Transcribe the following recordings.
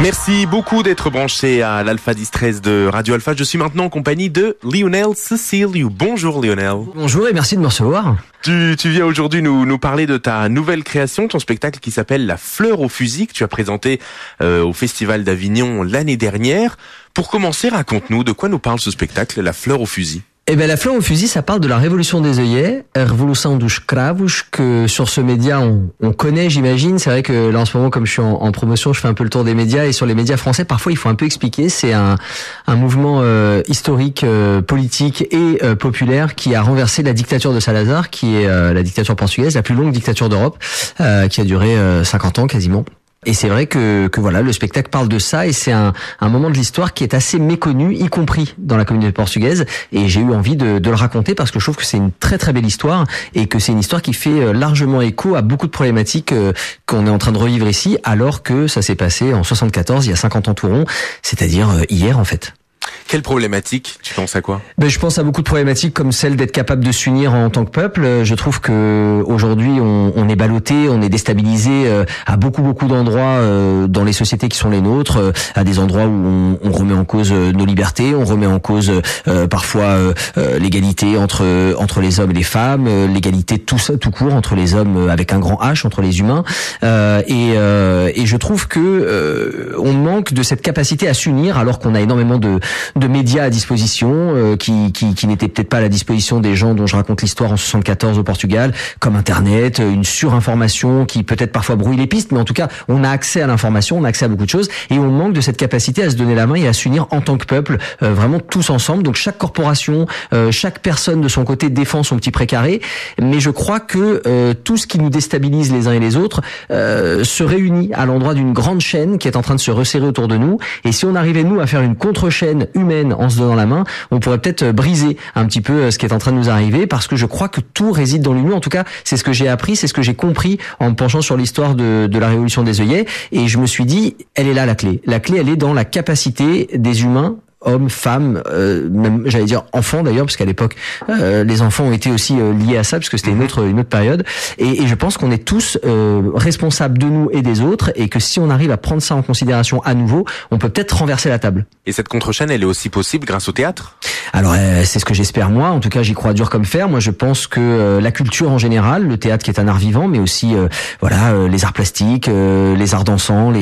Merci beaucoup d'être branché à l'Alpha 10-13 de Radio Alpha. Je suis maintenant en compagnie de Lionel Ceciliou. Bonjour Lionel. Bonjour et merci de me recevoir. Tu viens aujourd'hui nous parler de ta nouvelle création, ton spectacle qui s'appelle La Fleur au fusil, que tu as présenté au Festival d'Avignon l'année dernière. Pour commencer, raconte-nous de quoi nous parle ce spectacle, La Fleur au fusil. Eh ben, La Fleur au fusil, ça parle de la révolution des œillets, Revolução dos Cravos, que sur ce média on connaît, j'imagine. C'est vrai que là en ce moment, comme je suis en promotion, je fais un peu le tour des médias, et sur les médias français, parfois il faut un peu expliquer. C'est un mouvement historique, politique et populaire qui a renversé la dictature de Salazar, qui est la dictature portugaise, la plus longue dictature d'Europe, qui a duré 50 ans quasiment. Et c'est vrai que voilà, le spectacle parle de ça, et c'est un moment de l'histoire qui est assez méconnu, y compris dans la communauté portugaise, et j'ai eu envie de le raconter parce que je trouve que c'est une très très belle histoire, et que c'est une histoire qui fait largement écho à beaucoup de problématiques qu'on est en train de revivre ici, alors que ça s'est passé en 74, il y a 50 ans tout rond, c'est-à-dire hier en fait. Quelle problématique? Tu penses à quoi? Je pense à beaucoup de problématiques comme celle d'être capable de s'unir en tant que peuple. Je trouve que aujourd'hui on est ballotté, on est déstabilisé à beaucoup d'endroits dans les sociétés qui sont les nôtres, à des endroits où on remet en cause nos libertés, on remet en cause parfois l'égalité entre les hommes et les femmes, l'égalité tout court entre les hommes avec un grand H, entre les humains, et je trouve que on manque de cette capacité à s'unir, alors qu'on a énormément de médias à disposition qui n'étaient peut-être pas à la disposition des gens dont je raconte l'histoire en 74 au Portugal, comme Internet, une surinformation qui peut-être parfois brouille les pistes, mais en tout cas on a accès à l'information, on a accès à beaucoup de choses, et on manque de cette capacité à se donner la main et à s'unir en tant que peuple, vraiment tous ensemble. Donc chaque corporation, chaque personne de son côté défend son petit précaré, mais je crois que tout ce qui nous déstabilise les uns et les autres se réunit à l'endroit d'une grande chaîne qui est en train de se resserrer autour de nous, et si on arrivait nous à faire une contre-chaîne humaine en se donnant la main, on pourrait peut-être briser un petit peu ce qui est en train de nous arriver, parce que je crois que tout réside dans l'union. En tout cas, c'est ce que j'ai appris, c'est ce que j'ai compris en me penchant sur l'histoire de la révolution des œillets, et je me suis dit, elle est là la clé. La clé, elle est dans la capacité des humains, hommes, femmes, même j'allais dire enfants d'ailleurs, parce qu'à l'époque les enfants ont été aussi liés à ça, parce que c'était une autre période, et je pense qu'on est tous responsables de nous et des autres, et que si on arrive à prendre ça en considération à nouveau, on peut peut-être renverser la table. Et cette contre-chaîne, elle est aussi possible grâce au théâtre? Alors c'est ce que j'espère moi, en tout cas j'y crois dur comme fer. Moi je pense que la culture en général, le théâtre qui est un art vivant, mais aussi les arts plastiques, les arts dansants,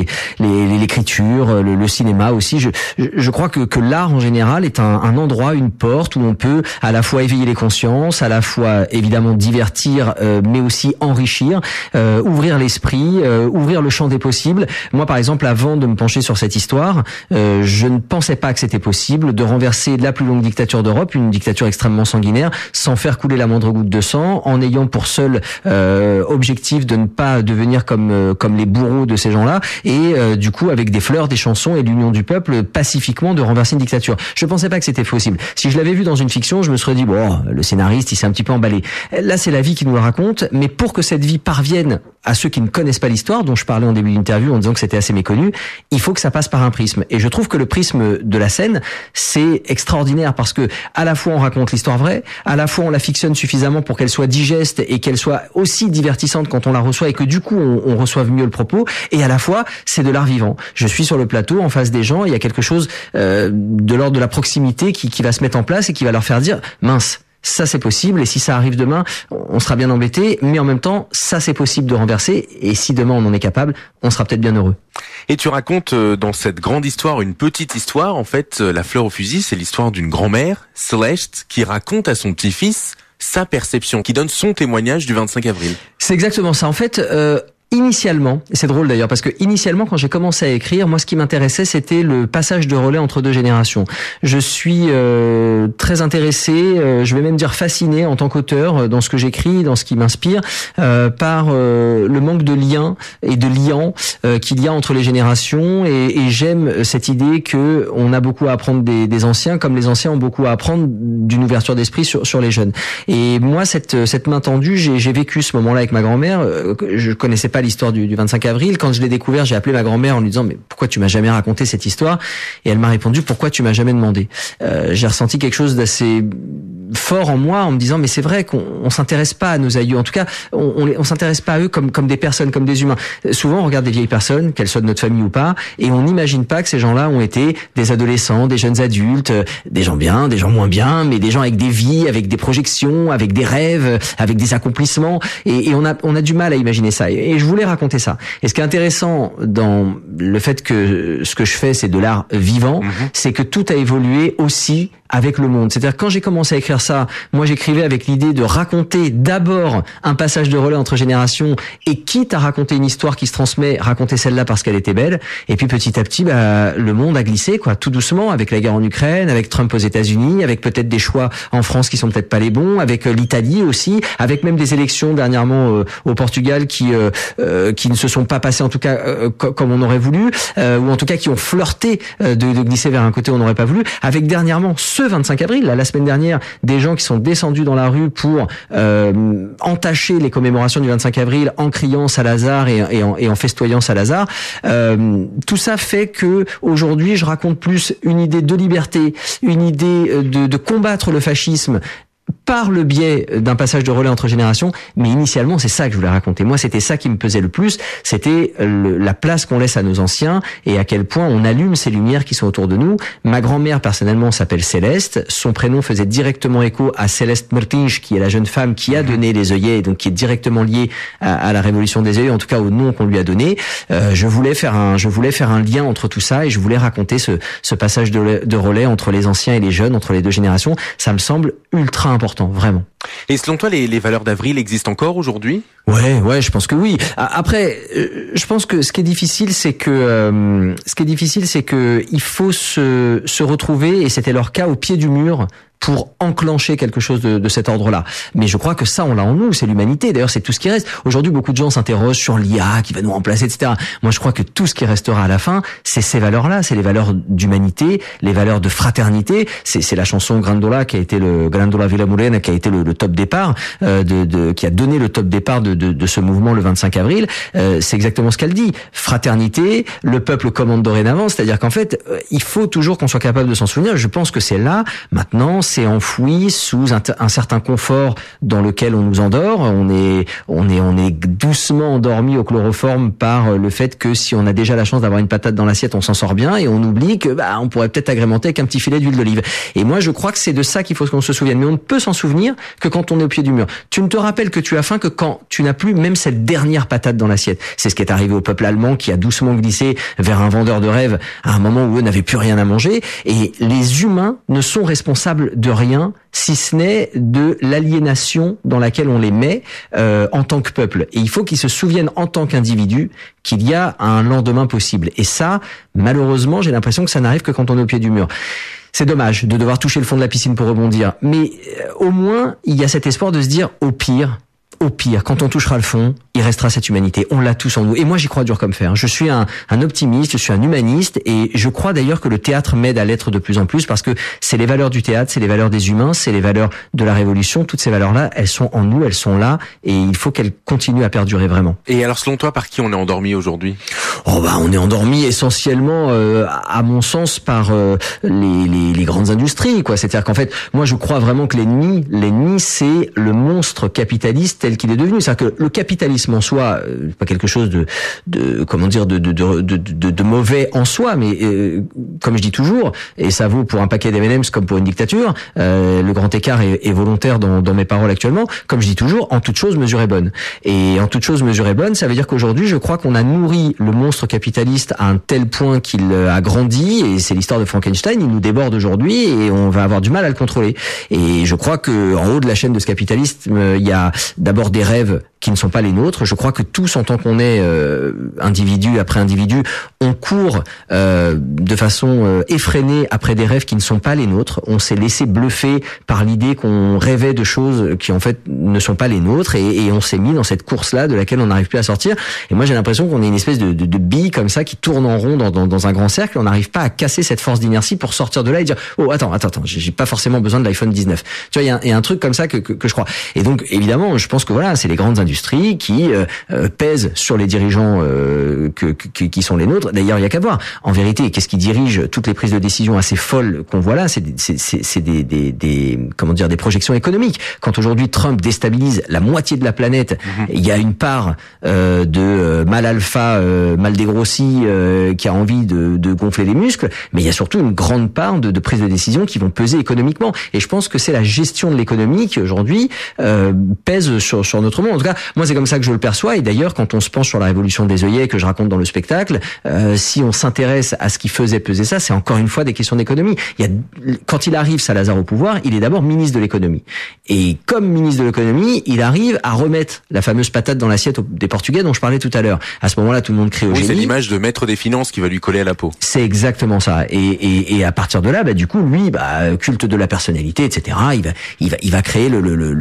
l'écriture, le cinéma aussi, je crois que l'art en général est un endroit, une porte où on peut à la fois éveiller les consciences, à la fois évidemment divertir, mais aussi enrichir, ouvrir l'esprit, ouvrir le champ des possibles. Moi par exemple, avant de me pencher sur cette histoire, je ne pensais pas que c'était possible de renverser la plus longue dictature d'Europe, une dictature extrêmement sanguinaire, sans faire couler la moindre goutte de sang, en ayant pour seul objectif de ne pas devenir comme les bourreaux de ces gens-là, et du coup avec des fleurs, des chansons et l'union du peuple, pacifiquement de renverser une dictature. Je pensais pas que c'était possible. Si je l'avais vu dans une fiction, je me serais dit bon, le scénariste il s'est un petit peu emballé. Là c'est la vie qui nous le raconte, mais pour que cette vie parvienne à ceux qui ne connaissent pas l'histoire, dont je parlais en début d'interview en disant que c'était assez méconnu, il faut que ça passe par un prisme. Et je trouve que le prisme de la scène, c'est extraordinaire, parce que à la fois on raconte l'histoire vraie, à la fois on la fictionne suffisamment pour qu'elle soit digeste et qu'elle soit aussi divertissante quand on la reçoit, et que du coup on reçoive mieux le propos, et à la fois c'est de l'art vivant. Je suis sur le plateau en face des gens, il y a quelque chose de l'ordre de la proximité qui va se mettre en place et qui va leur faire dire mince, ça c'est possible, et si ça arrive demain, on sera bien embêté, mais en même temps, ça c'est possible de renverser, et si demain on en est capable, on sera peut-être bien heureux. Et tu racontes dans cette grande histoire une petite histoire, en fait, La Fleur au fusil, c'est l'histoire d'une grand-mère, Celeste, qui raconte à son petit-fils sa perception, qui donne son témoignage du 25 avril. C'est exactement ça, en fait. Initialement, c'est drôle d'ailleurs, parce que initialement quand j'ai commencé à écrire, moi ce qui m'intéressait c'était le passage de relais entre deux générations. Je suis très intéressé, je vais même dire fasciné en tant qu'auteur dans ce que j'écris, dans ce qui m'inspire, par le manque de liens et de liants qu'il y a entre les générations, et j'aime cette idée que on a beaucoup à apprendre des anciens, comme les anciens ont beaucoup à apprendre d'une ouverture d'esprit sur les jeunes. Et moi cette main tendue, j'ai vécu ce moment-là avec ma grand-mère. Je connaissais pas l'histoire du 25 avril. Quand je l'ai découvert, j'ai appelé ma grand-mère en lui disant mais pourquoi tu m'as jamais raconté cette histoire? Et elle m'a répondu pourquoi tu m'as jamais demandé. J'ai ressenti quelque chose d'assez fort en moi en me disant mais c'est vrai qu'on s'intéresse pas à nos aïeux. En tout cas, on s'intéresse pas à eux comme des personnes, comme des humains. Souvent, on regarde des vieilles personnes, qu'elles soient de notre famille ou pas, et on n'imagine pas que ces gens-là ont été des adolescents, des jeunes adultes, des gens bien, des gens moins bien, mais des gens avec des vies, avec des projections, avec des rêves, avec des accomplissements. Et on a du mal à imaginer ça. Et je voulais raconter ça. Et ce qui est intéressant dans le fait que ce que je fais, c'est de l'art vivant, c'est que tout a évolué aussi avec le monde. C'est-à-dire quand j'ai commencé à écrire ça, moi j'écrivais avec l'idée de raconter d'abord un passage de relais entre générations et quitte à raconter une histoire qui se transmet, raconter celle-là parce qu'elle était belle. Et puis petit à petit, le monde a glissé, quoi, tout doucement, avec la guerre en Ukraine, avec Trump aux États-Unis, avec peut-être des choix en France qui sont peut-être pas les bons, avec l'Italie aussi, avec même des élections dernièrement au Portugal qui ne se sont pas passées en tout cas comme on aurait voulu, ou en tout cas qui ont flirté de glisser vers un côté où on n'aurait pas voulu, avec dernièrement ce 25 avril, la semaine dernière, des gens qui sont descendus dans la rue pour entacher les commémorations du 25 avril en criant Salazar et en festoyant Salazar. Tout ça fait que aujourd'hui, je raconte plus une idée de liberté, une idée de combattre le fascisme par le biais d'un passage de relais entre générations, mais initialement c'est ça que je voulais raconter. Moi c'était ça qui me pesait le plus, c'était la place qu'on laisse à nos anciens et à quel point on allume ces lumières qui sont autour de nous. Ma grand-mère personnellement s'appelle Céleste, son prénom faisait directement écho à Céleste Martins qui est la jeune femme qui a donné les œillets et donc qui est directement liée à la révolution des œillets, en tout cas au nom qu'on lui a donné. Je voulais faire un lien entre tout ça et je voulais raconter ce passage de relais entre les anciens et les jeunes, entre les deux générations. Ça me semble ultra important, vraiment. Et selon toi, les valeurs d'avril existent encore aujourd'hui ? Ouais, je pense que oui. Après, je pense que ce qui est difficile, c'est que il faut se retrouver, et c'était leur cas, au pied du mur pour enclencher quelque chose de cet ordre-là. Mais je crois que ça, on l'a en nous, c'est l'humanité. D'ailleurs, c'est tout ce qui reste. Aujourd'hui, beaucoup de gens s'interrogent sur l'IA qui va nous remplacer, etc. Moi, je crois que tout ce qui restera à la fin, c'est ces valeurs-là, c'est les valeurs d'humanité, les valeurs de fraternité. C'est la chanson Grandola qui a été Grandola Villa Morena qui a été le top départ qui a donné le top départ de ce mouvement le 25 avril. C'est exactement ce qu'elle dit. Fraternité, le peuple commande dorénavant. C'est-à-dire qu'en fait, il faut toujours qu'on soit capable de s'en souvenir. Je pense que c'est là, maintenant, c'est enfoui sous un certain confort dans lequel on nous endort. On est doucement endormi au chloroforme par le fait que si on a déjà la chance d'avoir une patate dans l'assiette, on s'en sort bien et on oublie que on pourrait peut-être agrémenter avec un petit filet d'huile d'olive. Et moi, je crois que c'est de ça qu'il faut qu'on se souvienne. Mais on ne peut s'en souvenir que quand on est au pied du mur. Tu ne te rappelles que tu as faim que quand tu n'as plus même cette dernière patate dans l'assiette. C'est ce qui est arrivé au peuple allemand qui a doucement glissé vers un vendeur de rêves à un moment où eux n'avaient plus rien à manger. Et les humains ne sont responsables de rien si ce n'est de l'aliénation dans laquelle on les met en tant que peuple. Et il faut qu'ils se souviennent en tant qu'individus qu'il y a un lendemain possible. Et ça, malheureusement, j'ai l'impression que ça n'arrive que quand on est au pied du mur. C'est dommage de devoir toucher le fond de la piscine pour rebondir. Mais au moins, il y a cet espoir de se dire, au pire, quand on touchera le fond, il restera cette humanité. On l'a tous en nous. Et moi, j'y crois dur comme fer. Je suis un optimiste, je suis un humaniste, et je crois d'ailleurs que le théâtre m'aide à l'être de plus en plus, parce que c'est les valeurs du théâtre, c'est les valeurs des humains, c'est les valeurs de la révolution. Toutes ces valeurs-là, elles sont en nous, elles sont là, et il faut qu'elles continuent à perdurer vraiment. Et alors, selon toi, par qui on est endormi aujourd'hui ? On est endormi essentiellement, à mon sens, par les grandes industries, quoi. C'est-à-dire qu'en fait, moi, je crois vraiment que l'ennemi, c'est le monstre capitaliste tel qu'il est devenu. C'est-à-dire que le capitalisme en soi, pas quelque chose de mauvais en soi, mais comme je dis toujours, et ça vaut pour un paquet d'M&M's comme pour une dictature, le grand écart est volontaire dans mes paroles actuellement. Comme je dis toujours, en toute chose, mesure est bonne. Et en toute chose, mesure est bonne, ça veut dire qu'aujourd'hui, je crois qu'on a nourri le monstre capitaliste à un tel point qu'il a grandi, et c'est l'histoire de Frankenstein, il nous déborde aujourd'hui, et on va avoir du mal à le contrôler. Et je crois que en haut de la chaîne de ce capitalisme, il y a d'abord des rêves qui ne sont pas les nôtres. Je crois que tous, en tant qu'on est individu après individu, on court de façon effrénée après des rêves qui ne sont pas les nôtres. On s'est laissé bluffer par l'idée qu'on rêvait de choses qui en fait ne sont pas les nôtres, et on s'est mis dans cette course-là de laquelle on n'arrive plus à sortir. Et moi, j'ai l'impression qu'on est une espèce de bille comme ça qui tourne en rond dans un grand cercle. On n'arrive pas à casser cette force d'inertie pour sortir de là et dire oh attends, j'ai pas forcément besoin de l'iPhone 19. Tu vois, il y a un truc comme ça que je crois. Et donc évidemment, je pense que voilà, c'est les grandes industries industrie qui pèse sur les dirigeants qui sont les nôtres. D'ailleurs, il y a qu'à voir. En vérité, qu'est-ce qui dirige toutes les prises de décision assez folles qu'on voit là? C'est des projections économiques. Quand aujourd'hui Trump déstabilise la moitié de la planète, il y a une part de mal alpha, mal dégrossi, qui a envie de gonfler les muscles, mais il y a surtout une grande part de prises de décision qui vont peser économiquement. Et je pense que c'est la gestion de l'économie qui aujourd'hui pèse sur notre monde. En tout cas, moi c'est comme ça que je le perçois. Et d'ailleurs, quand on se penche sur la révolution des œillets que je raconte dans le spectacle, si on s'intéresse à ce qui faisait peser ça, c'est encore une fois des questions d'économie. Quand il arrive, Salazar, au pouvoir, il est d'abord ministre de l'économie. Et comme ministre de l'économie, il arrive à remettre la fameuse patate dans l'assiette des Portugais dont je parlais tout à l'heure. À ce moment-là, tout le monde crie au génie. C'est l'image de maître des finances qui va lui coller à la peau. C'est exactement ça. Et à partir de là, du coup, lui, culte de la personnalité, etc. Il va créer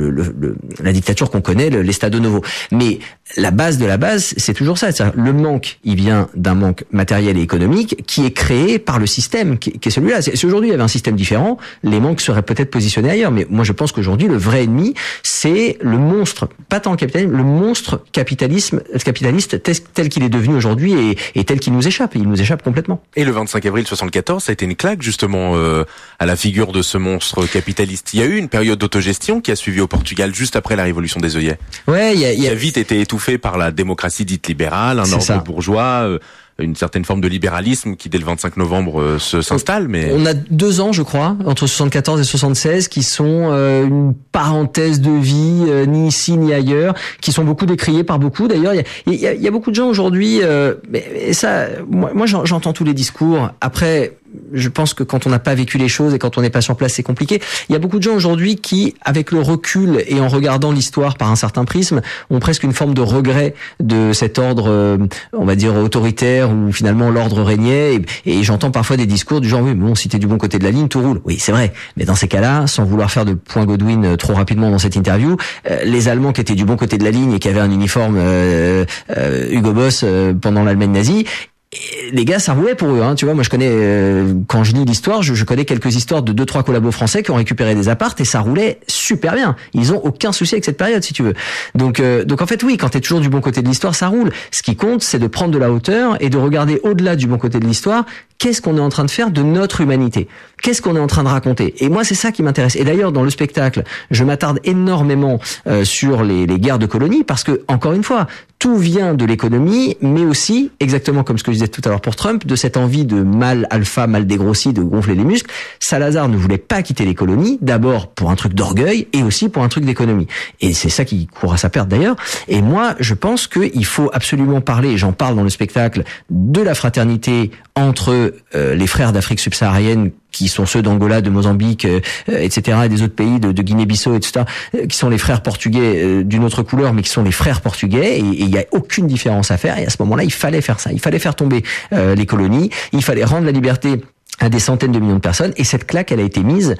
la dictature qu'on connaît, l'Estado Novo. Mais la base de la base, c'est toujours ça. C'est-à-dire, le manque, il vient d'un manque matériel et économique qui est créé par le système, qui est celui-là. Si aujourd'hui il y avait un système différent, les manques seraient peut-être positionnés ailleurs. Mais moi, je pense qu'aujourd'hui, le vrai ennemi, c'est le monstre, pas tant le capitalisme, le monstre capitaliste tel qu'il est devenu aujourd'hui et tel qu'il nous échappe. Il nous échappe complètement. Et le 25 avril 74, ça a été une claque justement à la figure de ce monstre capitaliste. Il y a eu une période d'autogestion qui a suivi au Portugal juste après la révolution des œillets. Ouais, qui a vite été étouffé par la démocratie dite libérale, un ordre bourgeois, une certaine forme de libéralisme qui dès le 25 novembre s'installe. Mais on a 2 ans, je crois, entre 74 et 76, qui sont une parenthèse de vie, ni ici ni ailleurs, qui sont beaucoup décriés par beaucoup. D'ailleurs, il y a beaucoup de gens aujourd'hui, et ça, moi j'entends tous les discours. Après, je pense que quand on n'a pas vécu les choses et quand on n'est pas sur place, c'est compliqué. Il y a beaucoup de gens aujourd'hui qui, avec le recul et en regardant l'histoire par un certain prisme, ont presque une forme de regret de cet ordre, on va dire, autoritaire où finalement l'ordre régnait. Et j'entends parfois des discours du genre, oui, mais bon, si t'es du bon côté de la ligne, tout roule. Oui, c'est vrai. Mais dans ces cas-là, sans vouloir faire de point Godwin trop rapidement dans cette interview, les Allemands qui étaient du bon côté de la ligne et qui avaient un uniforme Hugo Boss pendant l'Allemagne nazie, et les gars, ça roulait pour eux, hein. Tu vois, moi je connais, quand je lis l'histoire, je connais quelques histoires de 2-3 collabos français qui ont récupéré des appartes et ça roulait super bien. Ils ont aucun souci avec cette période, si tu veux. Donc en fait, oui, quand t'es toujours du bon côté de l'histoire, ça roule. Ce qui compte, c'est de prendre de la hauteur et de regarder au-delà du bon côté de l'histoire. Qu'est-ce qu'on est en train de faire de notre humanité? Qu'est-ce qu'on est en train de raconter? Et moi, c'est ça qui m'intéresse. Et d'ailleurs, dans le spectacle, je m'attarde énormément sur les guerres de colonies parce que, encore une fois, tout vient de l'économie, mais aussi, exactement comme ce que je disais tout à l'heure pour Trump, de cette envie de mal alpha, mal dégrossi, de gonfler les muscles. Salazar ne voulait pas quitter les colonies, d'abord pour un truc d'orgueil et aussi pour un truc d'économie. Et c'est ça qui court à sa perte d'ailleurs. Et moi, je pense qu'il faut absolument parler, et j'en parle dans le spectacle, de la fraternité entre les frères d'Afrique subsaharienne qui sont ceux d'Angola, de Mozambique, etc., et des autres pays de Guinée-Bissau, etc., qui sont les frères portugais d'une autre couleur, mais qui sont les frères portugais, et il n'y a aucune différence à faire. Et à ce moment-là, il fallait faire ça. Il fallait faire tomber les colonies. Il fallait rendre la liberté à des centaines de millions de personnes. Et cette claque, elle a été mise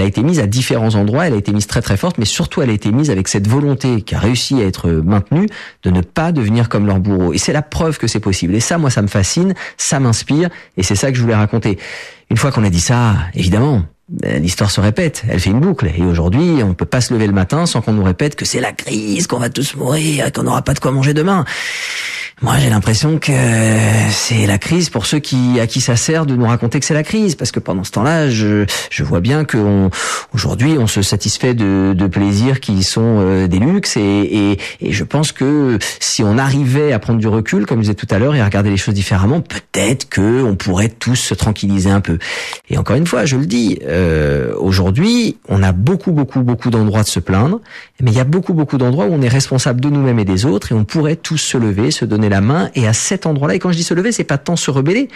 à différents endroits. Elle a été mise très très forte, mais surtout, elle a été mise avec cette volonté qui a réussi à être maintenue de ne pas devenir comme leur bourreau. Et c'est la preuve que c'est possible. Et ça, moi, ça me fascine, ça m'inspire, et c'est ça que je voulais raconter. Une fois qu'on a dit ça, évidemment, l'histoire se répète, elle fait une boucle. Et aujourd'hui, on peut pas se lever le matin sans qu'on nous répète que c'est la crise, qu'on va tous mourir, qu'on n'aura pas de quoi manger demain. Moi, j'ai l'impression que c'est la crise pour ceux à qui ça sert de nous raconter que c'est la crise, parce que pendant ce temps-là, je vois bien que aujourd'hui, on se satisfait de plaisirs qui sont des luxes, et je pense que si on arrivait à prendre du recul, comme je disais tout à l'heure, et à regarder les choses différemment, peut-être que on pourrait tous se tranquilliser un peu. Et encore une fois, je le dis, aujourd'hui, on a beaucoup d'endroits de se plaindre, mais il y a beaucoup d'endroits où on est responsable de nous-mêmes et des autres, et on pourrait tous se lever, se donner la main, et à cet endroit-là, et quand je dis se lever, c'est pas tant se rebeller.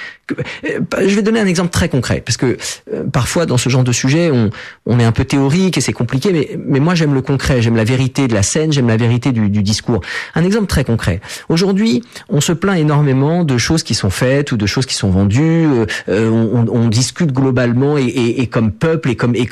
Je vais donner un exemple très concret, parce que parfois dans ce genre de sujet, on est un peu théorique et c'est compliqué, mais moi j'aime le concret, j'aime la vérité de la scène, j'aime la vérité du discours. Un exemple très concret. Aujourd'hui, on se plaint énormément de choses qui sont faites ou de choses qui sont vendues. On discute globalement et comme peuple et comme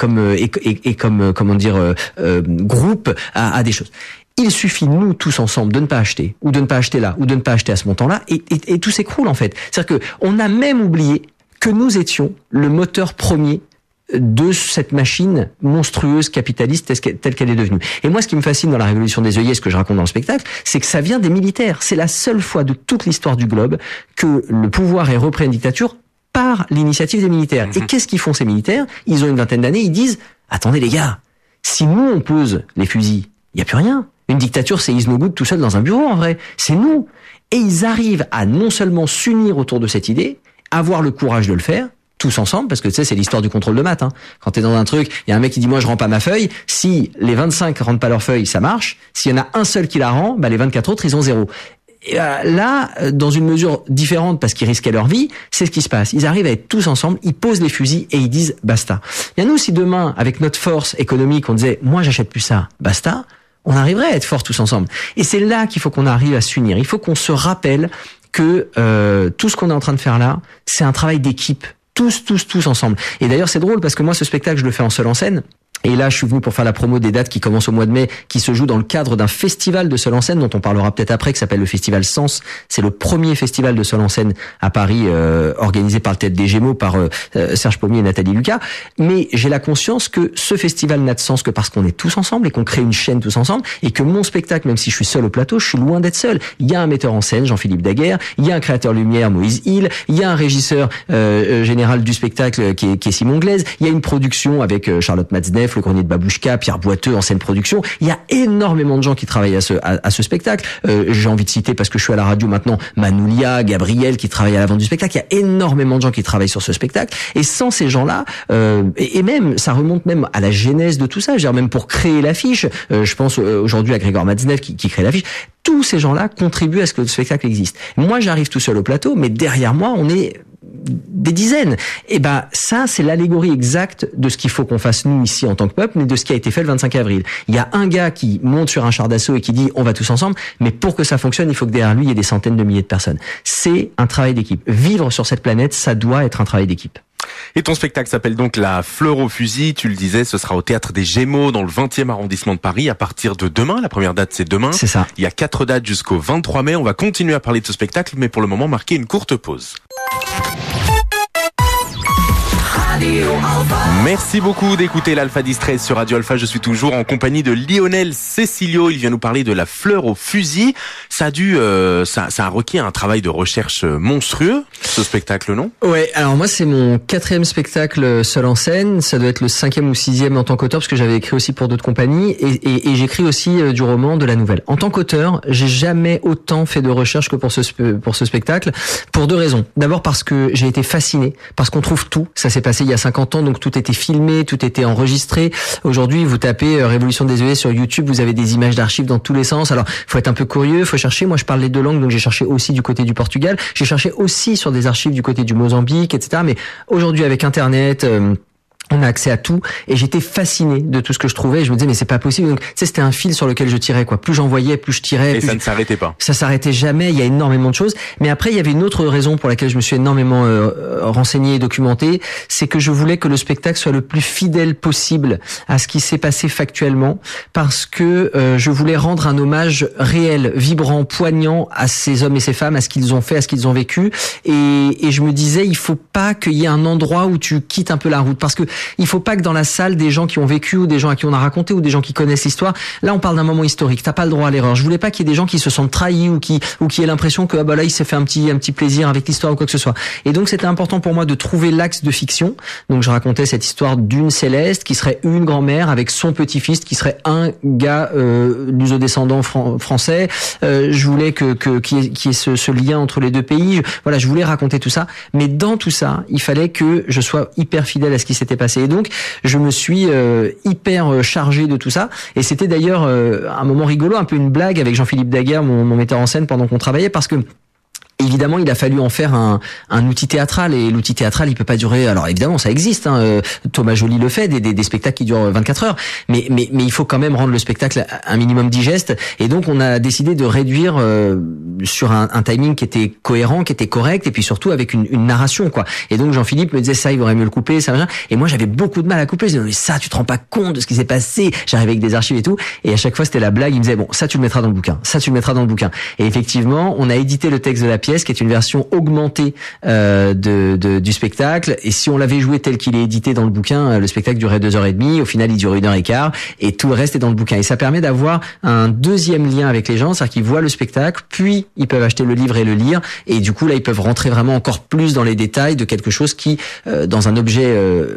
comment dire groupe à des choses. Il suffit, nous, tous ensemble, de ne pas acheter, ou de ne pas acheter là, ou de ne pas acheter à ce montant-là, et tout s'écroule, en fait. C'est-à-dire qu'on a même oublié que nous étions le moteur premier de cette machine monstrueuse capitaliste telle qu'elle est devenue. Et moi, ce qui me fascine dans la révolution des œillets, ce que je raconte dans le spectacle, c'est que ça vient des militaires. C'est la seule fois de toute l'histoire du globe que le pouvoir est repris à une dictature par l'initiative des militaires. Et qu'est-ce qu'ils font ces militaires? Ils ont une vingtaine d'années, ils disent « Attendez les gars, si nous on pose les fusils, il n'y a plus rien. Une dictature, c'est is no good tout seul dans un bureau en vrai. C'est nous. » Et ils arrivent à non seulement s'unir autour de cette idée, avoir le courage de le faire, tous ensemble, parce que tu sais, c'est l'histoire du contrôle de maths. Hein. Quand t'es dans un truc, il y a un mec qui dit moi je rends pas ma feuille. Si les 25 rendent pas leur feuille, ça marche. S'il y en a un seul qui la rend, les 24 autres ils ont 0. Et là, dans une mesure différente, parce qu'ils risquaient leur vie, c'est ce qui se passe. Ils arrivent à être tous ensemble, ils posent les fusils et ils disent basta. Bien nous, si demain, avec notre force économique, on disait moi j'achète plus ça, basta, on arriverait à être forts tous ensemble. Et c'est là qu'il faut qu'on arrive à s'unir. Il faut qu'on se rappelle que tout ce qu'on est en train de faire là, c'est un travail d'équipe. Tous ensemble. Et d'ailleurs, c'est drôle parce que moi, ce spectacle, je le fais en seul en scène. Et là, je suis venu pour faire la promo des dates qui commencent au mois de mai, qui se jouent dans le cadre d'un festival de seul en scène dont on parlera peut-être après, qui s'appelle le Festival Sens. C'est le premier festival de seul en scène à Paris, organisé par le Théâtre des Gémeaux, par Serge Pommier et Nathalie Lucas. Mais j'ai la conscience que ce festival n'a de sens que parce qu'on est tous ensemble et qu'on crée une chaîne tous ensemble, et que mon spectacle, même si je suis seul au plateau, je suis loin d'être seul. Il y a un metteur en scène, Jean-Philippe Daguerre, il y a un créateur lumière, Moïse Hill, il y a un régisseur général du spectacle qui est Simon Glaise, il y a une production avec Charlotte Matzneff, le grenier de Babouchka, Pierre Boiteux en scène production. Il y a énormément de gens qui travaillent à ce spectacle. J'ai envie de citer, parce que je suis à la radio maintenant, Manoulia, Gabriel qui travaille à l'avant du spectacle. Il y a énormément de gens qui travaillent sur ce spectacle. Et sans ces gens-là, et même, ça remonte même à la genèse de tout ça. Je veux dire, même pour créer l'affiche, je pense aujourd'hui à Grégoire Matzneff qui crée l'affiche. Tous ces gens-là contribuent à ce que le spectacle existe. Moi, j'arrive tout seul au plateau, mais derrière moi, on est des dizaines. Et ça, c'est l'allégorie exacte de ce qu'il faut qu'on fasse nous ici en tant que peuple, mais de ce qui a été fait le 25 avril. Il y a un gars qui monte sur un char d'assaut et qui dit on va tous ensemble, mais pour que ça fonctionne, il faut que derrière lui, il y ait des centaines de milliers de personnes. C'est un travail d'équipe. Vivre sur cette planète, ça doit être un travail d'équipe. Et ton spectacle s'appelle donc La Fleur au fusil, tu le disais, ce sera au Théâtre des Gémeaux dans le 20e arrondissement de Paris à partir de demain. La première date c'est demain. C'est ça. Il y a 4 dates jusqu'au 23 mai. On va continuer à parler de ce spectacle, mais pour le moment marquer une courte pause. Merci beaucoup d'écouter l'Alpha 13 sur Radio Alpha. Je suis toujours en compagnie de Lionel Cecilio. Il vient nous parler de La Fleur au fusil. Ça a requis un travail de recherche monstrueux, ce spectacle, non? Ouais, alors moi c'est mon 4e spectacle seul en scène. Ça doit être le 5e ou 6e en tant qu'auteur, parce que j'avais écrit aussi pour d'autres compagnies et j'écris aussi du roman, de la nouvelle. En tant qu'auteur, j'ai jamais autant fait de recherche que pour ce spectacle, pour 2 raisons. D'abord parce que j'ai été fasciné, parce qu'on trouve tout. Ça s'est passé il y a 50 ans, donc tout était filmé, tout était enregistré. Aujourd'hui, vous tapez Révolution des œillets sur YouTube, vous avez des images d'archives dans tous les sens. Alors, faut être un peu curieux, faut chercher. Moi, je parle les 2 langues, donc j'ai cherché aussi du côté du Portugal. J'ai cherché aussi sur des archives du côté du Mozambique, etc. Mais aujourd'hui, avec Internet, on a accès à tout, et j'étais fasciné de tout ce que je trouvais. Je me disais mais c'est pas possible. Donc tu sais, c'était un fil sur lequel je tirais quoi. Plus j'en voyais, plus je tirais. Et ça ne s'arrêtait pas. Ça s'arrêtait jamais. Il y a énormément de choses. Mais après, il y avait une autre raison pour laquelle je me suis énormément renseigné et documenté, c'est que je voulais que le spectacle soit le plus fidèle possible à ce qui s'est passé factuellement, parce que je voulais rendre un hommage réel, vibrant, poignant à ces hommes et ces femmes, à ce qu'ils ont fait, à ce qu'ils ont vécu. Et je me disais, il faut pas qu'il y ait un endroit où tu quittes un peu la route, parce que il faut pas que dans la salle des gens qui ont vécu, ou des gens à qui on a raconté, ou des gens qui connaissent l'histoire, là on parle d'un moment historique, t'as pas le droit à l'erreur. Je voulais pas qu'il y ait des gens qui se sentent trahis ou qui aient l'impression que là il s'est fait un petit plaisir avec l'histoire ou quoi que ce soit. Et donc c'était important pour moi de trouver l'axe de fiction. Donc je racontais cette histoire d'une Céleste qui serait une grand-mère avec son petit-fils qui serait un gars luso-descendant français. Je voulais qu'il y ait ce lien entre les 2 pays. Voilà, je voulais raconter tout ça, mais dans tout ça, il fallait que je sois hyper fidèle à ce qui s'était passé. Et donc, je me suis hyper chargé de tout ça. Et c'était d'ailleurs un moment rigolo, un peu une blague avec Jean-Philippe Daguerre, mon metteur en scène, pendant qu'on travaillait, parce que évidemment, il a fallu en faire un outil théâtral, et l'outil théâtral, il peut pas durer. Alors évidemment, ça existe. Thomas Joly le fait, des spectacles qui durent 24 heures. Mais il faut quand même rendre le spectacle un minimum digeste. Et donc, on a décidé de réduire sur un timing qui était cohérent, qui était correct, et puis surtout avec une narration, quoi. Et donc Jean-Philippe me disait ça, il vaudrait mieux le couper, ça, machin. Et moi j'avais beaucoup de mal à couper. Je disais mais ça, tu te rends pas compte de ce qui s'est passé. J'arrivais avec des archives et tout, et à chaque fois c'était la blague. Il me disait bon, ça tu le mettras dans le bouquin, ça tu le mettras dans le bouquin. Et effectivement, on a édité le texte de la pièce, qui est une version augmentée du spectacle. Et si on l'avait joué tel qu'il est édité dans le bouquin, le spectacle durait 2h30. Au final, il dure 1h15, et tout le reste est dans le bouquin. Et ça permet d'avoir un deuxième lien avec les gens, c'est-à-dire qu'ils voient le spectacle, puis ils peuvent acheter le livre et le lire, et du coup là ils peuvent rentrer vraiment encore plus dans les détails de quelque chose qui, dans un objet,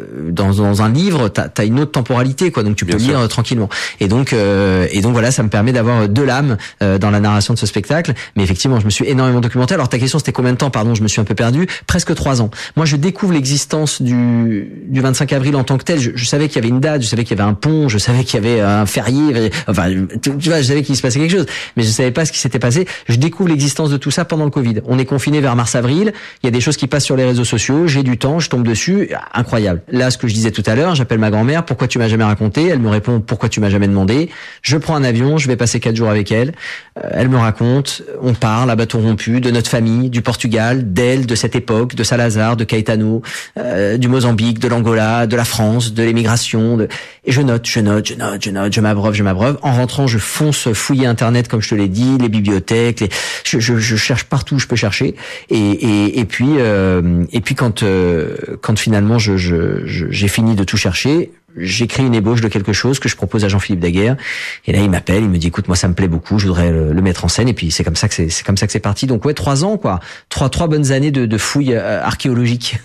dans un livre, t'as une autre temporalité, quoi. Donc tu peux lire tranquillement. Et donc voilà, ça me permet d'avoir de l'âme dans la narration de ce spectacle. Mais effectivement, je me suis énormément documenté. Alors ta question c'était combien de temps? Pardon, je me suis un peu perdu. Presque 3 ans. Moi, je découvre l'existence du 25 avril en tant que tel. Je savais qu'il y avait une date, je savais qu'il y avait un pont, je savais qu'il y avait un férié. Enfin, tu vois, je savais qu'il se passait quelque chose, mais je savais pas ce qui s'était passé. Je découvre l'existence de tout ça pendant le Covid. On est confiné vers mars-avril. Il y a des choses qui passent sur les réseaux sociaux. J'ai du temps, je tombe dessus. Incroyable. Là, ce que je disais tout à l'heure, j'appelle ma grand-mère. Pourquoi tu m'as jamais raconté? Elle me répond pourquoi tu m'as jamais demandé. Je prends un avion, je vais passer 4 jours avec elle. Elle me raconte. On parle à bâton rompu de notre famille, du Portugal, d'elle, de cette époque, de Salazar, de Caetano, du Mozambique, de l'Angola, de la France, de l'émigration. Et je note, je m'abreuve. En rentrant, je fonce fouiller Internet, comme je te l'ai dit, les bibliothèques. Je cherche partout où je peux chercher. Et puis quand finalement j'ai fini de tout chercher, j'écris une ébauche de quelque chose que je propose à Jean-Philippe Daguerre. Et là, il m'appelle, il me dit, écoute, moi, ça me plaît beaucoup, je voudrais le mettre en scène. Et puis, c'est comme ça que c'est parti. Donc, ouais, 3 ans, quoi. 3 bonnes années de fouilles archéologiques.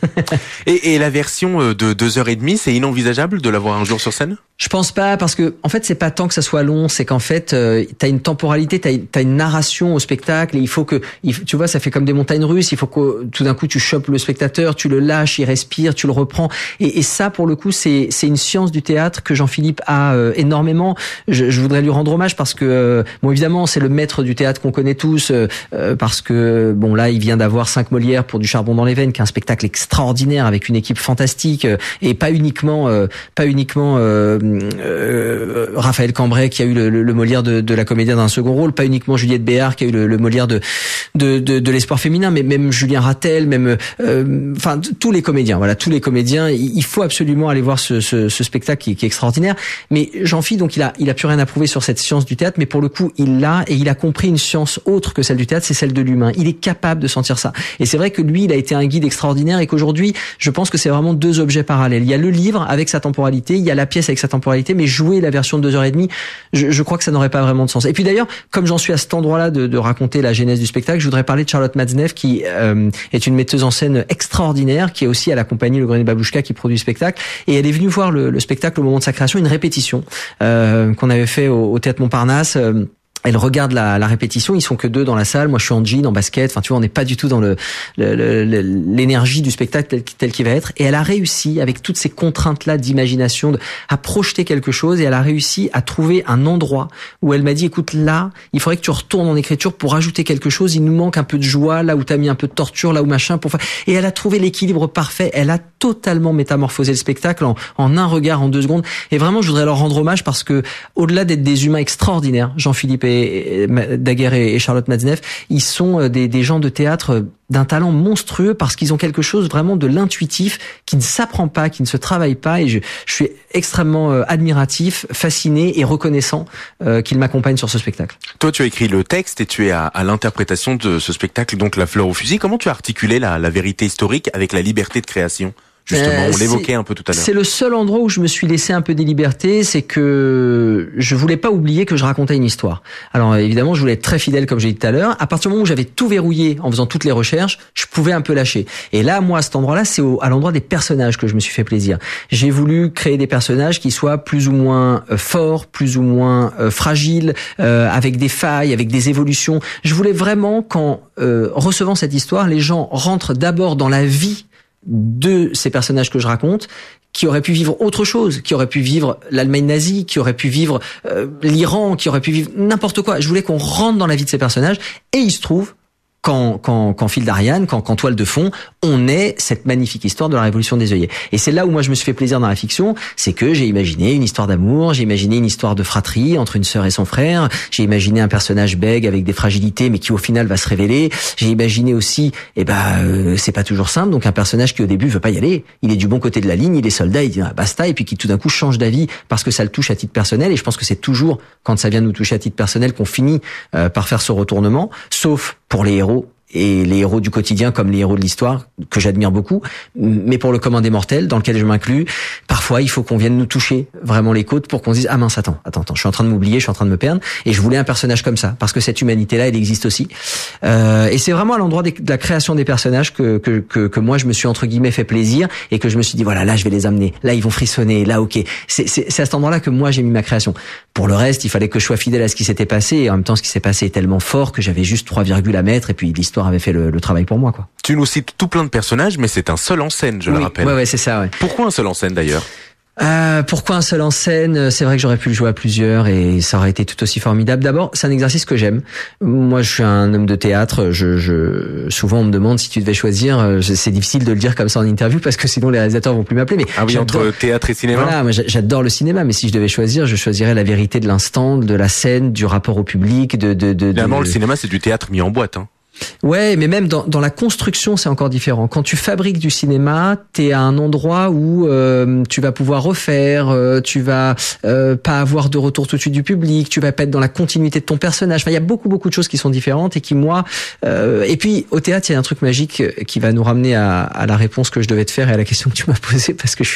Et la version de 2h30, c'est inenvisageable de l'avoir un jour sur scène? Je pense pas, parce que, en fait, c'est pas tant que ça soit long, c'est qu'en fait, t'as une temporalité, t'as une narration au spectacle, et il faut que, tu vois, ça fait comme des montagnes russes, il faut que, tout d'un coup, tu chopes le spectateur, tu le lâches, il respire, tu le reprends. Et ça, pour le coup, c'est une science du théâtre que Jean-Philippe a énormément. Je voudrais lui rendre hommage parce que, bon, évidemment, c'est le maître du théâtre qu'on connaît tous, parce que, bon, là, il vient d'avoir 5 Molières pour Du charbon dans les veines, qui est un spectacle extraordinaire avec une équipe fantastique, et pas uniquement Raphaël Cambrai qui a eu le Molière de la comédienne d'un second rôle, pas uniquement Juliette Béard qui a eu le Molière de l'espoir féminin, mais même Julien Rattel, même enfin tous les comédiens. Voilà, tous les comédiens. Il faut absolument aller voir ce spectacle qui est extraordinaire. Mais Jean-Philippe, donc il a plus rien à prouver sur cette science du théâtre, mais pour le coup il a compris une science autre que celle du théâtre, c'est celle de l'humain. Il est capable de sentir ça. Et c'est vrai que lui, il a été un guide extraordinaire, et qu'aujourd'hui, je pense que c'est vraiment 2 objets parallèles. Il y a le livre avec sa temporalité, il y a la pièce avec sa temporalité, mais jouer la version de 2h30, je crois que ça n'aurait pas vraiment de sens. Et puis d'ailleurs, comme j'en suis à cet endroit-là de raconter la genèse du spectacle, je voudrais parler de Charlotte Matzneff, qui est une metteuse en scène extraordinaire, qui est aussi à la compagnie Le Grenier de Babouchka, qui produit le spectacle, et elle est venue voir le spectacle au moment de sa création, une répétition qu'on avait fait au Théâtre Montparnasse. Elle regarde la répétition, ils sont que 2 dans la salle, moi je suis en jean, en basket, enfin tu vois, on n'est pas du tout dans l'énergie du spectacle tel qu'il va être, et elle a réussi, avec toutes ces contraintes-là d'imagination, à projeter quelque chose, et elle a réussi à trouver un endroit où elle m'a dit, écoute, là, il faudrait que tu retournes en écriture pour ajouter quelque chose, il nous manque un peu de joie, là où t'as mis un peu de torture, là où machin, et elle a trouvé l'équilibre parfait, elle a totalement métamorphosé le spectacle en un regard, en 2 secondes, et vraiment je voudrais leur rendre hommage, parce que, au-delà d'être des humains extraordinaires, Jean-Philippe Daguerre et Charlotte Matzneff, ils sont des gens de théâtre d'un talent monstrueux, parce qu'ils ont quelque chose vraiment de l'intuitif qui ne s'apprend pas, qui ne se travaille pas, et je suis extrêmement admiratif, fasciné et reconnaissant qu'ils m'accompagnent sur ce spectacle. Toi, tu as écrit le texte et tu es à l'interprétation de ce spectacle, donc La Fleur au fusil. Comment tu as articulé la vérité historique avec la liberté de création ? Justement, on l'évoquait un peu tout à l'heure. C'est le seul endroit où je me suis laissé un peu des libertés, c'est que je voulais pas oublier que je racontais une histoire. Alors évidemment, je voulais être très fidèle, comme j'ai dit tout à l'heure. À partir du moment où j'avais tout verrouillé en faisant toutes les recherches, je pouvais un peu lâcher. Et là, moi, à cet endroit-là, c'est à l'endroit des personnages que je me suis fait plaisir. J'ai voulu créer des personnages qui soient plus ou moins forts, plus ou moins fragiles, avec des failles, avec des évolutions. Je voulais vraiment qu'en recevant cette histoire, les gens rentrent d'abord dans la vie de ces personnages que je raconte, qui auraient pu vivre autre chose, qui auraient pu vivre l'Allemagne nazie, qui auraient pu vivre l'Iran, qui auraient pu vivre n'importe quoi. Je voulais qu'on rentre dans la vie de ces personnages, et il se trouve qu'en fil d'Ariane, qu'en toile de fond, on est cette magnifique histoire de la révolution des œillets. Et c'est là où moi je me suis fait plaisir dans la fiction, c'est que j'ai imaginé une histoire d'amour, j'ai imaginé une histoire de fratrie entre une sœur et son frère, j'ai imaginé un personnage bègue avec des fragilités mais qui au final va se révéler, j'ai imaginé aussi, c'est pas toujours simple, donc un personnage qui au début veut pas y aller, il est du bon côté de la ligne, il est soldat, il dit basta, et puis qui tout d'un coup change d'avis parce que ça le touche à titre personnel, et je pense que c'est toujours quand ça vient nous toucher à titre personnel qu'on finit par faire ce retournement, sauf pour les héros. Et les héros du quotidien comme les héros de l'histoire, que j'admire beaucoup, mais pour le commun des mortels, dans lequel je m'inclus, parfois il faut qu'on vienne nous toucher vraiment les côtes pour qu'on se dise ah mince attends, je suis en train de m'oublier, je suis en train de me perdre, et je voulais un personnage comme ça, parce que cette humanité-là, elle existe aussi. Et c'est vraiment à l'endroit de la création des personnages que moi je me suis entre guillemets fait plaisir, et que je me suis dit voilà, là je vais les amener, là ils vont frissonner, là ok. C'est à cet endroit-là que moi j'ai mis ma création. Pour le reste, il fallait que je sois fidèle à ce qui s'était passé, et en même temps ce qui s'est passé est tellement fort que j'avais juste 3 virgules à mettre, et puis l'histoire avait fait le travail pour moi, quoi. Tu nous cites tout plein de personnages, mais c'est un seul en scène, je le rappelle. Ouais, c'est ça, ouais. Pourquoi un seul en scène, d'ailleurs? Pourquoi un seul en scène? C'est vrai que j'aurais pu le jouer à plusieurs et ça aurait été tout aussi formidable. D'abord, c'est un exercice que j'aime. Moi, je suis un homme de théâtre. Souvent, on me demande si tu devais choisir. C'est difficile de le dire comme ça en interview parce que sinon les réalisateurs vont plus m'appeler. Mais ah oui, entre théâtre et cinéma. Voilà, moi, j'adore le cinéma, mais si je devais choisir, je choisirais la vérité de l'instant, de la scène, du rapport au public, Finalement, le cinéma, c'est du théâtre mis en boîte, hein. Ouais, mais même dans la construction, c'est encore différent. Quand tu fabriques du cinéma, t'es à un endroit où tu vas pouvoir refaire, tu vas pas avoir de retour tout de suite du public, tu vas pas être dans la continuité de ton personnage. Enfin, il y a beaucoup de choses qui sont différentes et qui moi. Et puis au théâtre, il y a un truc magique qui va nous ramener à la réponse que je devais te faire et à la question que tu m'as posée parce que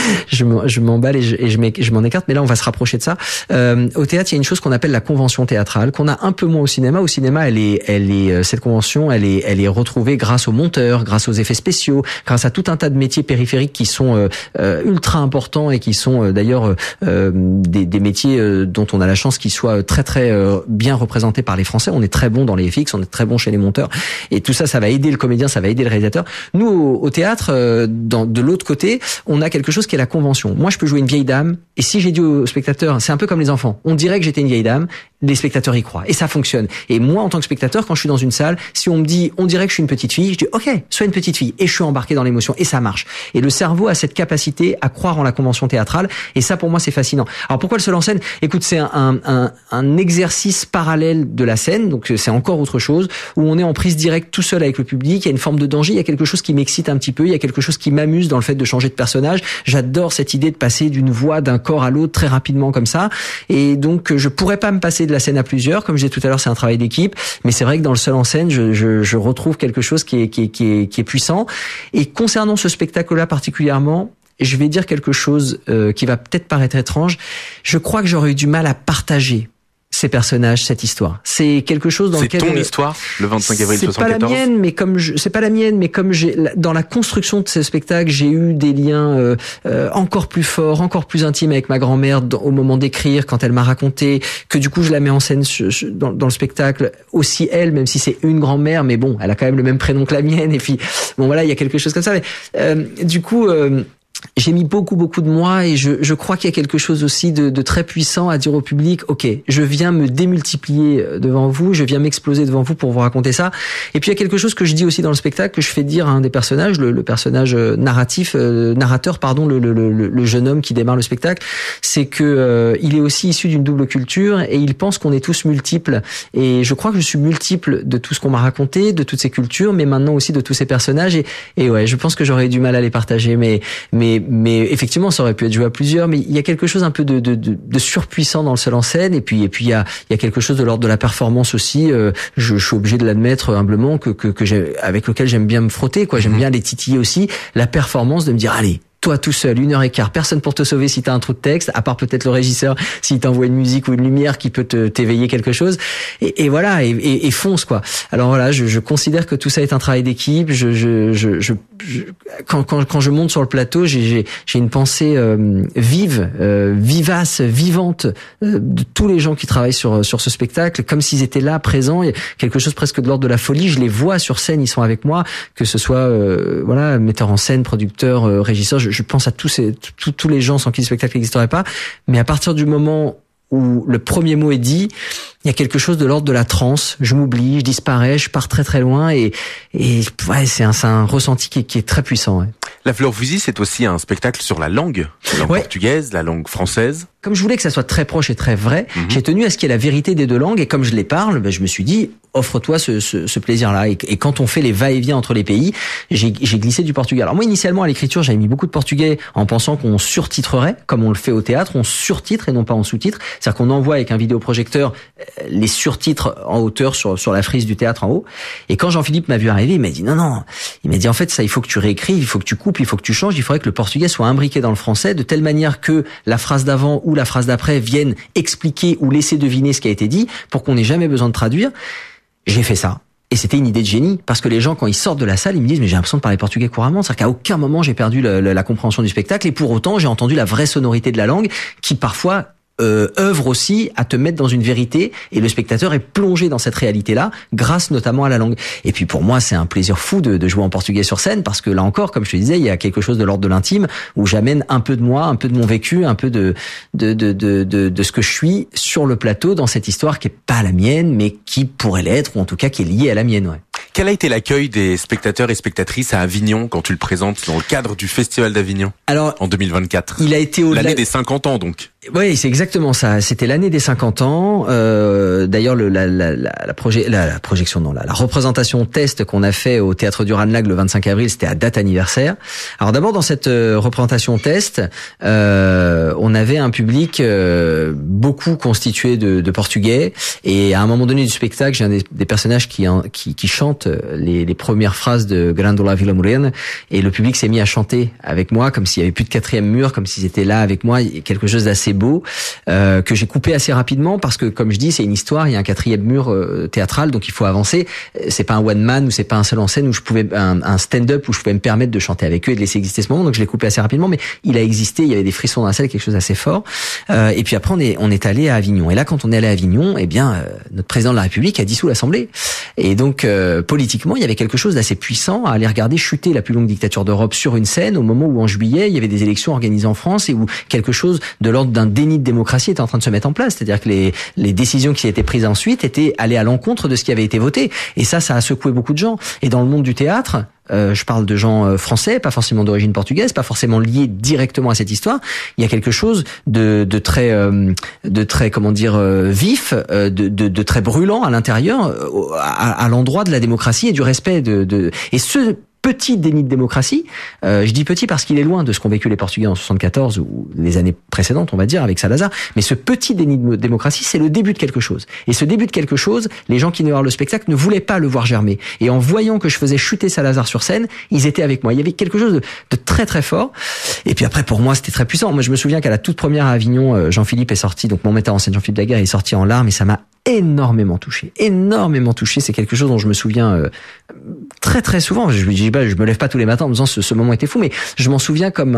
je m'emballe et je m'en écarte. Mais là, on va se rapprocher de ça. Au théâtre, il y a une chose qu'on appelle la convention théâtrale, qu'on a un peu moins au cinéma. Au cinéma, elle est cette convention, elle est retrouvée grâce aux monteurs, grâce aux effets spéciaux, grâce à tout un tas de métiers périphériques qui sont ultra importants et qui sont d'ailleurs des métiers dont on a la chance qu'ils soient très bien représentés par les Français. On est très bon dans les FX, on est très bon chez les monteurs, et tout ça, ça va aider le comédien, ça va aider le réalisateur. Nous, au théâtre, de l'autre côté, on a quelque chose qui est la convention. Moi, je peux jouer une vieille dame, et si j'ai dit aux spectateurs, c'est un peu comme les enfants, on dirait que j'étais une vieille dame, les spectateurs y croient, et ça fonctionne. Et moi, en tant que spectateur, quand je suis dans une salle, si on me dit, on dirait que je suis une petite fille, je dis, ok, sois une petite fille, et je suis embarqué dans l'émotion, et ça marche. Et le cerveau a cette capacité à croire en la convention théâtrale, et ça, pour moi, c'est fascinant. Alors, pourquoi le seul en scène? Écoute, c'est un exercice parallèle de la scène, donc c'est encore autre chose, où on est en prise directe tout seul avec le public, il y a une forme de danger, il y a quelque chose qui m'excite un petit peu, il y a quelque chose qui m'amuse dans le fait de changer de personnage. J'adore cette idée de passer d'une voix, d'un corps à l'autre très rapidement comme ça, et donc, je pourrais pas me passer de la scène à plusieurs, comme je disais tout à l'heure, c'est un travail d'équipe, mais c'est vrai que dans le seul en scène, je retrouve quelque chose qui est puissant. Et concernant ce spectacle-là particulièrement, je vais dire quelque chose qui va peut-être paraître étrange. Je crois que j'aurais eu du mal à partager ces personnages, cette histoire. C'est quelque chose dans lequel... C'est ton histoire, le 25 avril 74? C'est pas la mienne, mais comme dans la construction de ce spectacle, j'ai eu des liens encore plus forts, encore plus intimes avec ma grand-mère au moment d'écrire, quand elle m'a raconté, que du coup je la mets en scène dans le spectacle. Aussi elle, même si c'est une grand-mère, mais bon, elle a quand même le même prénom que la mienne, et puis bon voilà, il y a quelque chose comme ça. Mais du coup... j'ai mis beaucoup de moi, et je crois qu'il y a quelque chose aussi de très puissant à dire au public, ok, je viens me démultiplier devant vous, je viens m'exploser devant vous pour vous raconter ça. Et puis il y a quelque chose que je dis aussi dans le spectacle, que je fais dire à un des personnages, le personnage narrateur, le jeune homme qui démarre le spectacle, c'est que il est aussi issu d'une double culture, et il pense qu'on est tous multiples. Et je crois que je suis multiple de tout ce qu'on m'a raconté, de toutes ces cultures, mais maintenant aussi de tous ces personnages. Et ouais, je pense que j'aurais eu du mal à les partager, mais effectivement, ça aurait pu être joué à plusieurs, mais il y a quelque chose un peu de surpuissant dans le seul en scène, et puis il y a quelque chose de l'ordre de la performance aussi. Je suis obligé de l'admettre humblement que avec lequel j'aime bien me frotter, quoi. J'aime bien les titiller aussi. La performance, de me dire, allez, toi tout seul, 1h15, personne pour te sauver si t'as un trou de texte, à part peut-être le régisseur s'il t'envoie une musique ou une lumière qui peut t'éveiller quelque chose. Et voilà, et fonce, quoi. Alors voilà, je considère que tout ça est un travail d'équipe. Quand je monte sur le plateau, j'ai une pensée vivace, vivante de tous les gens qui travaillent sur ce spectacle, comme s'ils étaient là, présents. Il y a quelque chose presque de l'ordre de la folie. Je les vois sur scène, ils sont avec moi, que ce soit voilà, metteur en scène, producteur, régisseur. Je pense à tous les gens sans qui le spectacle n'existerait pas. Mais à partir du moment où le premier mot est dit, il y a quelque chose de l'ordre de la transe. Je m'oublie, je disparais, je pars très très loin et ouais, c'est un ressenti qui est très puissant. Ouais. La Fleur au fusil, c'est aussi un spectacle sur la langue portugaise, la langue française. Comme je voulais que ça soit très proche et très vrai, j'ai tenu à ce qu'il y ait la vérité des deux langues et comme je les parle, je me suis dit, offre-toi ce plaisir-là. Et quand on fait les va-et-vient entre les pays, j'ai glissé du portugais. Alors moi, initialement, à l'écriture, j'avais mis beaucoup de portugais en pensant qu'on surtitrerait, comme on le fait au théâtre, on surtitre et non pas en sous-titre. C'est-à-dire qu'on envoie avec un vidéoprojecteur les surtitres en hauteur sur la frise du théâtre en haut. Et quand Jean-Philippe m'a vu arriver, il m'a dit non. Il m'a dit en fait ça, il faut que tu réécrives, il faut que tu coupes, il faut que tu changes, il faudrait que le portugais soit imbriqué dans le français de telle manière que la phrase d'avant ou la phrase d'après viennent expliquer ou laisser deviner ce qui a été dit pour qu'on n'ait jamais besoin de traduire. J'ai fait ça. Et c'était une idée de génie, parce que les gens, quand ils sortent de la salle, ils me disent, mais j'ai l'impression de parler portugais couramment. C'est-à-dire qu'à aucun moment, j'ai perdu la compréhension du spectacle, et pour autant, j'ai entendu la vraie sonorité de la langue, qui parfois œuvre aussi à te mettre dans une vérité, et le spectateur est plongé dans cette réalité-là, grâce notamment à la langue. Et puis pour moi, c'est un plaisir fou de jouer en portugais sur scène, parce que là encore, comme je te disais, il y a quelque chose de l'ordre de l'intime, où j'amène un peu de moi, un peu de mon vécu, un peu de ce que je suis sur le plateau, dans cette histoire qui est pas la mienne, mais qui pourrait l'être, ou en tout cas qui est liée à la mienne, ouais. Quel a été l'accueil des spectateurs et spectatrices à Avignon quand tu le présentes dans le cadre du Festival d'Avignon en 2024? Il a été l'année des 50 ans donc. Oui, c'est exactement ça. C'était l'année des 50 ans. D'ailleurs, la représentation test qu'on a fait au Théâtre du Ranelagh le 25 avril, c'était à date anniversaire. Alors d'abord, dans cette représentation test, on avait un public beaucoup constitué de Portugais. Et à un moment donné du spectacle, j'ai un des personnages qui chante les premières phrases de Grandola Vila Morena, et le public s'est mis à chanter avec moi, comme s'il y avait plus de quatrième mur, comme s'ils étaient là avec moi, quelque chose d'assez beau, que j'ai coupé assez rapidement, parce que comme je dis, c'est une histoire, il y a un quatrième mur théâtral, donc il faut avancer. C'est pas un one man, ou c'est pas un seul en scène, où je pouvais un stand-up où je pouvais me permettre de chanter avec eux et de laisser exister ce moment, donc je l'ai coupé assez rapidement, mais il a existé, il y avait des frissons dans la salle, quelque chose d'assez fort. Et puis après on est allé à Avignon, et là quand on est allé à Avignon, eh bien notre président de la République a dissous l'Assemblée, et donc politiquement il y avait quelque chose d'assez puissant à aller regarder chuter la plus longue dictature d'Europe sur une scène, au moment où en juillet il y avait des élections organisées en France, et où quelque chose de l'ordre d'un déni de démocratie était en train de se mettre en place, c'est-à-dire que les décisions qui étaient prises ensuite étaient allées à l'encontre de ce qui avait été voté, et ça a secoué beaucoup de gens. Et dans le monde du théâtre, je parle de gens français, pas forcément d'origine portugaise, pas forcément liés directement à cette histoire. Il y a quelque chose de très comment dire vif, de très brûlant à l'intérieur, à l'endroit de la démocratie et du respect et ce petit déni de démocratie, je dis petit parce qu'il est loin de ce qu'ont vécu les Portugais en 74 ou les années précédentes, on va dire, avec Salazar, mais ce petit déni de démocratie, c'est le début de quelque chose. Et ce début de quelque chose, les gens qui venaient voir le spectacle ne voulaient pas le voir germer. Et en voyant que je faisais chuter Salazar sur scène, ils étaient avec moi. Il y avait quelque chose de très très fort. Et puis après, pour moi, c'était très puissant. Moi, je me souviens qu'à la toute première à Avignon, Jean-Philippe est sorti, donc mon metteur en scène Jean-Philippe Daguerre est sorti en larmes, et ça m'a énormément touché. C'est quelque chose dont je me souviens très très souvent. Je me lève pas tous les matins en me disant ce moment était fou, mais je m'en souviens comme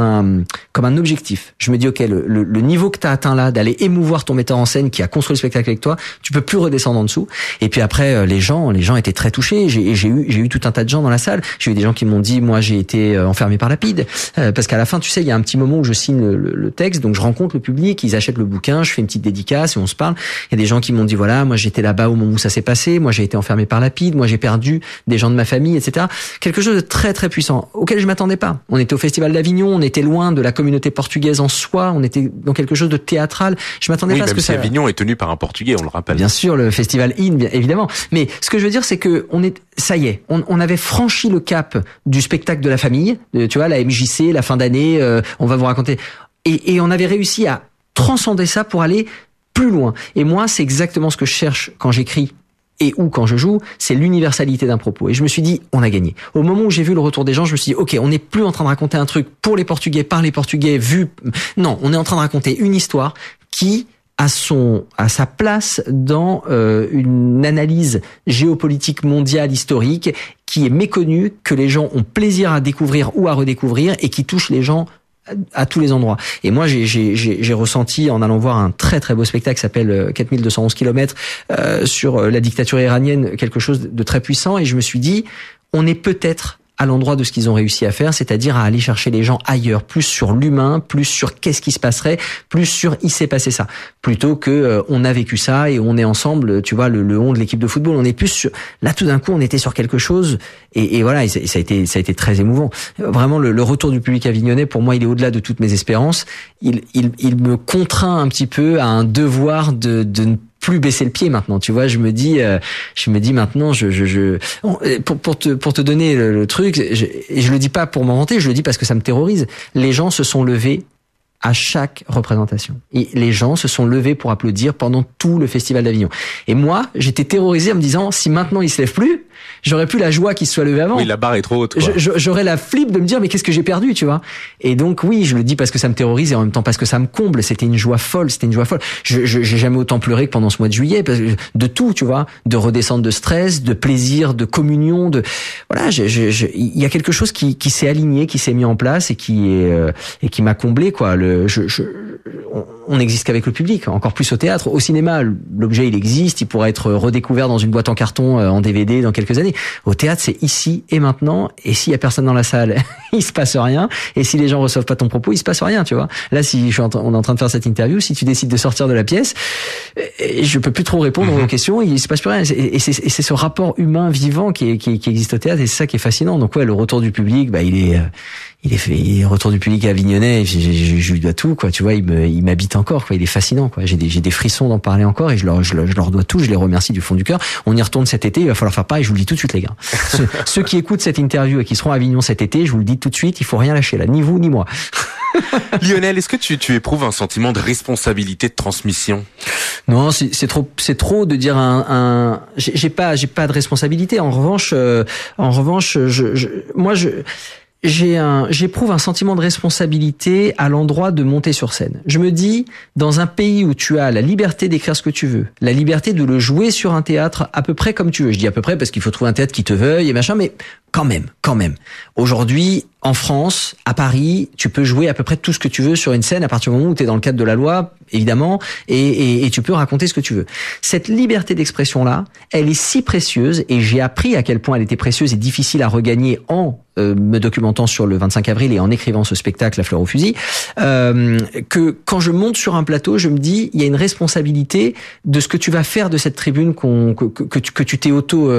un objectif. Je me dis ok, le niveau que t'as atteint là, d'aller émouvoir ton metteur en scène qui a construit le spectacle avec toi, tu peux plus redescendre en dessous. Et puis après, les gens étaient très touchés. J'ai eu tout un tas de gens dans la salle. J'ai eu des gens qui m'ont dit, moi j'ai été enfermé par la PIDE, parce qu'à la fin, tu sais, il y a un petit moment où je signe le texte, donc je rencontre le public, ils achètent le bouquin, je fais une petite dédicace et on se parle. Il y a des gens qui m'ont dit voilà, moi j'étais là-bas au moment où ça s'est passé, moi j'ai été enfermé par la PIDE, moi j'ai perdu des gens de ma famille, etc. Quelque chose de très très puissant, auquel je m'attendais pas. On était au Festival d'Avignon, on était loin de la communauté portugaise en soi, on était dans quelque chose de théâtral. Je m'attendais pas à ce que ça... Avignon est tenu par un Portugais, on le rappelle. Bien sûr, le Festival IN, bien évidemment. Mais ce que je veux dire, c'est que ça y est, on avait franchi le cap du spectacle de la famille, tu vois, la MJC, la fin d'année, on va vous raconter. Et on avait réussi à transcender ça pour aller plus loin. Et moi, c'est exactement ce que je cherche quand j'écris et ou quand je joue, c'est l'universalité d'un propos. Et je me suis dit, on a gagné. Au moment où j'ai vu le retour des gens, je me suis dit, ok, on n'est plus en train de raconter un truc pour les Portugais, par les Portugais, Non, on est en train de raconter une histoire qui a sa place dans une analyse géopolitique mondiale historique qui est méconnue, que les gens ont plaisir à découvrir ou à redécouvrir et qui touche les gens à tous les endroits. Et moi, j'ai ressenti, en allant voir un très très beau spectacle qui s'appelle 4211 km sur la dictature iranienne, quelque chose de très puissant, et je me suis dit, on est peut-être à l'endroit de ce qu'ils ont réussi à faire, c'est-à-dire à aller chercher les gens ailleurs, plus sur l'humain, plus sur qu'est-ce qui se passerait, plus sur il s'est passé ça, plutôt que on a vécu ça et on est ensemble, tu vois, le on de l'équipe de football, on est plus sur, là tout d'un coup on était sur quelque chose et voilà, et ça a été très émouvant. Vraiment le retour du public avignonnais, pour moi, il est au-delà de toutes mes espérances. Il me contraint un petit peu à un devoir de ne plus baisser le pied maintenant, tu vois. Je me dis maintenant, pour te donner le truc, et je le dis pas pour m'en vanter, je le dis parce que ça me terrorise. Les gens se sont levés à chaque représentation. Et les gens se sont levés pour applaudir pendant tout le Festival d'Avignon. Et moi, j'étais terrorisé en me disant, si maintenant ils se lèvent plus, j'aurais plus la joie qu'ils se soient levés avant. Oui, la barre est trop haute, quoi. J'aurais la flip de me dire, mais qu'est-ce que j'ai perdu, tu vois. Et donc, oui, je le dis parce que ça me terrorise et en même temps parce que ça me comble. C'était une joie folle, j'ai jamais autant pleuré que pendant ce mois de juillet, parce que de tout, tu vois, de redescendre de stress, de plaisir, de communion, voilà, il y a quelque chose qui s'est aligné, qui s'est mis en place et qui m'a comblé, quoi. On n'existe qu'avec le public, encore plus au théâtre. Au cinéma, l'objet il existe, il pourra être redécouvert dans une boîte en carton, en DVD dans quelques années. Au théâtre, c'est ici et maintenant, et s'il y a personne dans la salle, il se passe rien, et si les gens reçoivent pas ton propos, il se passe rien, tu vois. Là, si on est en train de faire cette interview, si tu décides de sortir de la pièce, je peux plus trop répondre aux questions, il se passe plus rien. Et c'est ce rapport humain vivant qui existe au théâtre, et c'est ça qui est fascinant. Donc ouais, le retour du public, il est fait, retour du public avignonnais, je lui dois tout, quoi, tu vois, il m'habite encore, quoi, il est fascinant, quoi, j'ai des frissons d'en parler encore, et je leur dois tout, je les remercie du fond du cœur. On y retourne cet été, il va falloir faire pareil, je vous le dis tout de suite, les gars. Ceux qui écoutent cette interview et qui seront à Avignon cet été, je vous le dis tout de suite, il faut rien lâcher là, ni vous, ni moi. Lionel, est-ce que tu éprouves un sentiment de responsabilité de transmission? Non, c'est trop de dire j'ai pas de responsabilité. En revanche, j'éprouve un sentiment de responsabilité à l'endroit de monter sur scène. Je me dis, dans un pays où tu as la liberté d'écrire ce que tu veux, la liberté de le jouer sur un théâtre à peu près comme tu veux. Je dis à peu près parce qu'il faut trouver un théâtre qui te veuille et machin, mais quand même. Aujourd'hui, en France, à Paris, tu peux jouer à peu près tout ce que tu veux sur une scène à partir du moment où tu es dans le cadre de la loi, évidemment, et tu peux raconter ce que tu veux. Cette liberté d'expression-là, elle est si précieuse, et j'ai appris à quel point elle était précieuse et difficile à regagner en me documentant sur le 25 avril et en écrivant ce spectacle, La Fleur au Fusil, que quand je monte sur un plateau, je me dis, il y a une responsabilité de ce que tu vas faire de cette tribune que tu t'es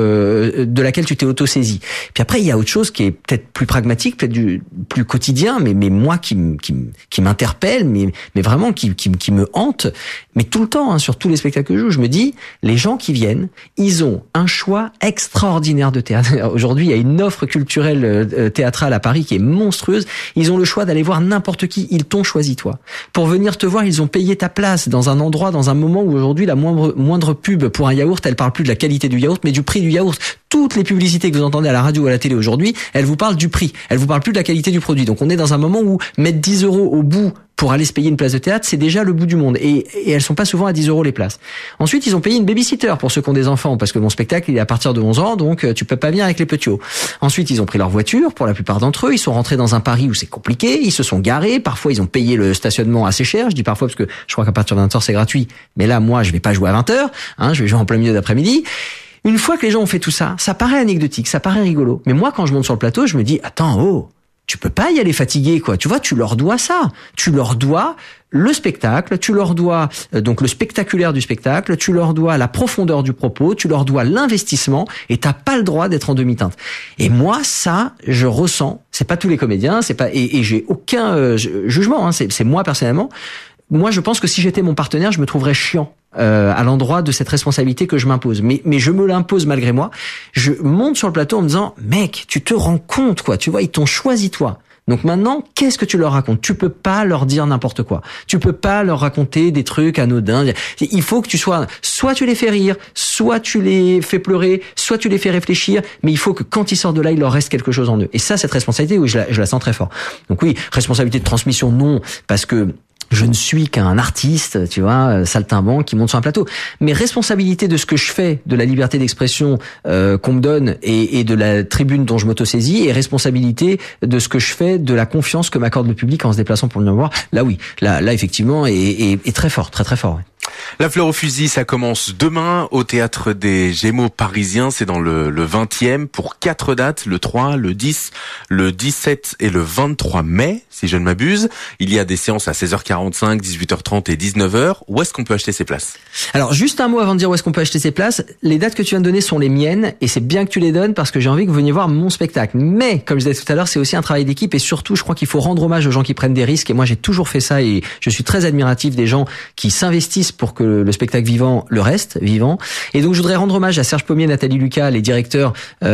de laquelle tu t'es auto-saisi. Puis après, il y a autre chose qui est peut-être plus pragmatique, peut-être plus quotidien, mais moi qui m'interpelle, mais vraiment qui me hante, mais tout le temps, hein, sur tous les spectacles que je joue, je me dis, les gens qui viennent, ils ont un choix extraordinaire de théâtre. Aujourd'hui, il y a une offre culturelle théâtrale à Paris qui est monstrueuse. Ils ont le choix d'aller voir n'importe qui. Ils t'ont choisi, toi. Pour venir te voir, ils ont payé ta place dans un endroit, dans un moment où aujourd'hui, la moindre pub pour un yaourt, elle parle plus de la qualité du yaourt, mais du prix du yaourt. Toutes les publicités que vous entendez à la radio ou à la télé aujourd'hui, elles vous parlent du prix. Elles vous parlent plus de la qualité du produit. Donc on est dans un moment où mettre 10 € au bout pour aller se payer une place de théâtre, c'est déjà le bout du monde. Et elles sont pas souvent à 10 € les places. Ensuite, ils ont payé une babysitter pour ceux qui ont des enfants, parce que mon spectacle, il est à partir de 11 ans, donc tu peux pas venir avec les petits hauts. Ensuite, ils ont pris leur voiture, pour la plupart d'entre eux. Ils sont rentrés dans un Paris où c'est compliqué. Ils se sont garés. Parfois, ils ont payé le stationnement assez cher. Je dis parfois parce que je crois qu'à partir de 20h, c'est gratuit. Mais là, moi, je vais pas jouer à 20h. Je vais jouer en plein milieu d'après-midi. Une fois que les gens ont fait tout ça, ça paraît anecdotique, ça paraît rigolo. Mais moi, quand je monte sur le plateau, je me dis, attends, tu peux pas y aller fatigué, quoi. Tu vois, tu leur dois ça. Tu leur dois le spectacle, tu leur dois donc le spectaculaire du spectacle, tu leur dois la profondeur du propos, tu leur dois l'investissement, et t'as pas le droit d'être en demi-teinte. Et moi, ça, je ressens. C'est pas tous les comédiens, c'est pas, et j'ai aucun jugement. C'est moi personnellement. Moi, je pense que si j'étais mon partenaire, je me trouverais chiant à l'endroit de cette responsabilité que je m'impose. Mais je me l'impose malgré moi. Je monte sur le plateau en me disant, mec, tu te rends compte, quoi. Tu vois, ils t'ont choisi, toi. Donc maintenant, qu'est-ce que tu leur racontes? Tu peux pas leur dire n'importe quoi. Tu peux pas leur raconter des trucs anodins. Il faut que tu sois, soit tu les fais rire, soit tu les fais pleurer, soit tu les fais réfléchir, mais il faut que quand ils sortent de là, il leur reste quelque chose en eux. Et ça, cette responsabilité, oui, je la sens très fort. Donc oui, responsabilité de transmission, non, parce que je ne suis qu'un artiste, tu vois, saltimbanque qui monte sur un plateau. Mais responsabilité de ce que je fais, de la liberté d'expression qu'on me donne et de la tribune dont je m'autosaisis, et responsabilité de ce que je fais, de la confiance que m'accorde le public en se déplaçant pour venir me voir. Là, oui, là effectivement, est très fort, très très fort. Ouais. La Fleur au fusil, ça commence demain au Théâtre des Gémeaux parisiens. C'est dans le 20e pour 4 dates, le 3, le 10, le 17 et le 23 mai, si je ne m'abuse. Il y a des séances à 16h45, 18h30 et 19h. Où est-ce qu'on peut acheter ces places? Alors, juste un mot avant de dire où est-ce qu'on peut acheter ces places. Les dates que tu viens de donner sont les miennes et c'est bien que tu les donnes parce que j'ai envie que vous veniez voir mon spectacle. Mais, comme je disais tout à l'heure, c'est aussi un travail d'équipe et surtout, je crois qu'il faut rendre hommage aux gens qui prennent des risques et moi, j'ai toujours fait ça et je suis très admiratif des gens qui s'investissent pour que le spectacle vivant le reste vivant. Et donc, je voudrais rendre hommage à Serge Pommier, Nathalie Lucas, les directeurs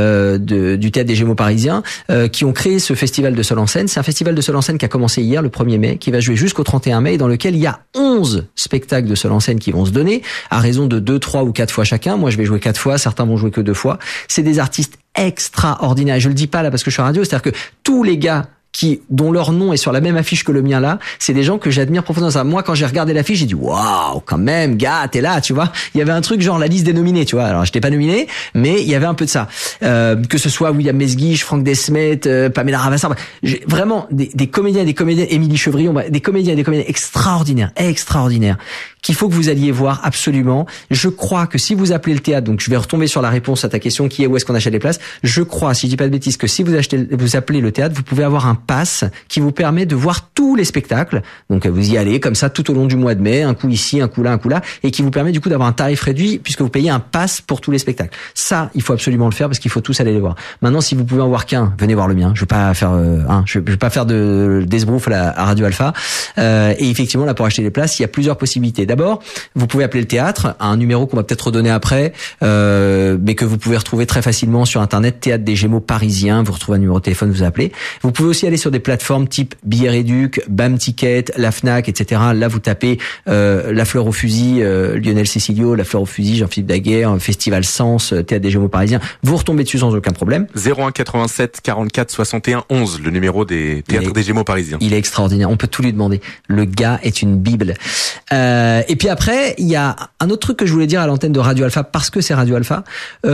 du Théâtre des Gémeaux parisiens, qui ont créé ce festival de seul en scène. C'est un festival de seul en scène qui a commencé hier, le 1er mai, qui va jouer jusqu'au 31 mai, dans lequel il y a 11 spectacles de seul en scène qui vont se donner, à raison de 2, 3 ou 4 fois chacun. Moi, je vais jouer 4 fois, certains vont jouer que 2 fois. C'est des artistes extraordinaires. Et je le dis pas là parce que je suis à radio, c'est-à-dire que tous les gars dont leur nom est sur la même affiche que le mien là, c'est des gens que j'admire profondément. Moi, quand j'ai regardé l'affiche, j'ai dit waouh, quand même, gars, t'es là, tu vois. Il y avait un truc genre la liste des nominés, tu vois. Alors, j'étais pas nominé, mais il y avait un peu de ça. Que ce soit William Mesguich, Franck Desmet, Pamela Ravassar, vraiment des comédiens, Émilie Chevrillon, des comédiens extraordinaires, qu'il faut que vous alliez voir absolument. Je crois que si vous appelez le théâtre, donc je vais retomber sur la réponse à ta question qui est où est-ce qu'on achète les places. Je crois, si je dis pas de bêtises, que si vous appelez le théâtre, vous pouvez avoir un pass qui vous permet de voir tous les spectacles. Donc vous y allez comme ça tout au long du mois de mai, un coup ici, un coup là, et qui vous permet du coup d'avoir un tarif réduit puisque vous payez un pass pour tous les spectacles. Ça, il faut absolument le faire parce qu'il faut tous aller les voir. Maintenant, si vous pouvez en voir qu'un, venez voir le mien. Je vais pas faire de d'esbrouf à Radio Alpha. Et effectivement, là pour acheter les places, il y a plusieurs possibilités. D'abord, vous pouvez appeler le théâtre à un numéro qu'on va peut-être redonner après, mais que vous pouvez retrouver très facilement sur Internet, Théâtre des Gémeaux parisiens. Vous retrouvez un numéro de téléphone, vous appelez. Vous pouvez aussi aller sur des plateformes type Billets Réduc, Bam Ticket, la Fnac, etc. Là, vous tapez La Fleur au fusil, Lionel Cecilio, La Fleur au fusil, Jean-Philippe Daguerre, Festival Sens, Théâtre des Gémeaux parisiens. Vous retombez dessus sans aucun problème. 01 87 44 61 11, le numéro des Théâtres des Gémeaux parisiens. Il est extraordinaire. On peut tout lui demander. Le gars est une bible. Et puis après, il y a un autre truc que je voulais dire à l'antenne de Radio Alpha parce que c'est Radio Alpha.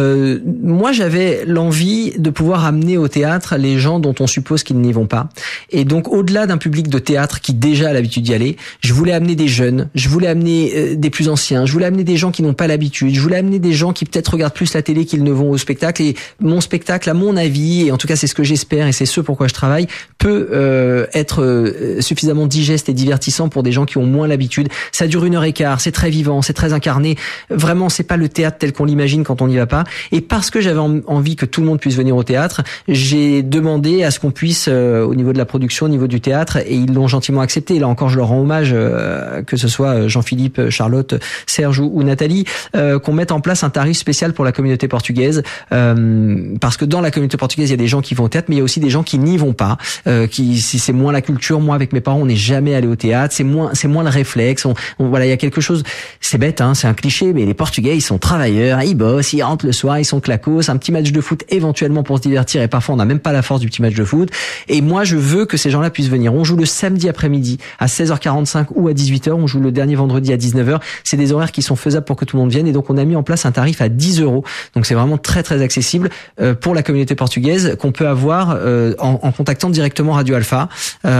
Moi, j'avais l'envie de pouvoir amener au théâtre les gens dont on suppose qu'ils n'y vont pas. Et donc, au-delà d'un public de théâtre qui déjà a l'habitude d'y aller, je voulais amener des jeunes, je voulais amener des plus anciens, je voulais amener des gens qui n'ont pas l'habitude, je voulais amener des gens qui peut-être regardent plus la télé qu'ils ne vont au spectacle. Et mon spectacle, à mon avis, et en tout cas c'est ce que j'espère et c'est ce pourquoi je travaille, peut être suffisamment digeste et divertissant pour des gens qui ont moins l'habitude. Ça dure 1h15, c'est très vivant, c'est très incarné. Vraiment, c'est pas le théâtre tel qu'on l'imagine quand on n'y va pas. Et parce que j'avais envie que tout le monde puisse venir au théâtre, j'ai demandé à ce qu'on puisse, au niveau de la production, au niveau du théâtre, et ils l'ont gentiment accepté. Et là encore, je leur rends hommage, que ce soit Jean-Philippe, Charlotte, Serge ou Nathalie, qu'on mette en place un tarif spécial pour la communauté portugaise, parce que dans la communauté portugaise, il y a des gens qui vont au théâtre, mais il y a aussi des gens qui n'y vont pas, si c'est moins la culture. Moi, avec mes parents, on n'est jamais allé au théâtre, c'est moins le réflexe. Voilà, il y a quelque chose, c'est bête, hein, c'est un cliché, mais les Portugais, ils sont travailleurs, ils bossent, ils rentrent le soir, ils sont claquos, un petit match de foot éventuellement pour se divertir, et parfois on n'a même pas la force du petit match de foot. Et moi, je veux que ces gens-là puissent venir. On joue le samedi après-midi à 16h45 ou à 18h, on joue le dernier vendredi à 19h. C'est des horaires qui sont faisables pour que tout le monde vienne, et donc on a mis en place un tarif à 10 €. Donc c'est vraiment très très accessible pour la communauté portugaise, qu'on peut avoir en contactant directement Radio Alpha,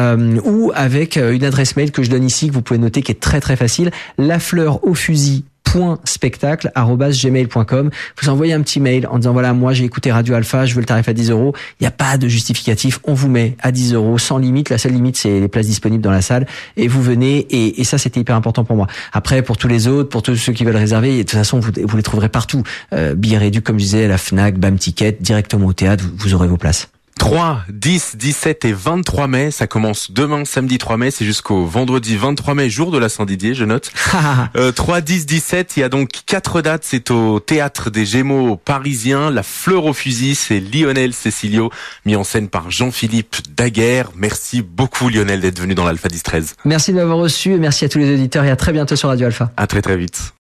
ou avec une adresse mail que je donne ici, que vous pouvez noter, qui est très très facile, lafleuraufusy.spectacle@gmail.com. Vous envoyez un petit mail en disant voilà, moi j'ai écouté Radio Alpha, je veux le tarif à 10 €. Il n'y a pas de justificatif, on vous met à 10 € sans limite. La seule limite, c'est les places disponibles dans la salle, et vous venez, et ça c'était hyper important pour moi. Après, pour tous les autres, pour tous ceux qui veulent réserver, de toute façon vous les trouverez partout. Billets Réduc, comme je disais, la Fnac, Bam Ticket, directement au théâtre, vous aurez vos places. 3, 10, 17 et 23 mai, ça commence demain, samedi 3 mai, c'est jusqu'au vendredi 23 mai, jour de la Saint-Didier, je note. 3, 10, 17, il y a donc 4 dates, c'est au Théâtre des Gémeaux parisiens. La Fleur au fusil, c'est Lionel Cecilio, mis en scène par Jean-Philippe Daguerre. Merci beaucoup Lionel d'être venu dans l'Alpha 10-13. Merci de m'avoir reçu, et merci à tous les auditeurs, et à très bientôt sur Radio Alpha. À très très vite.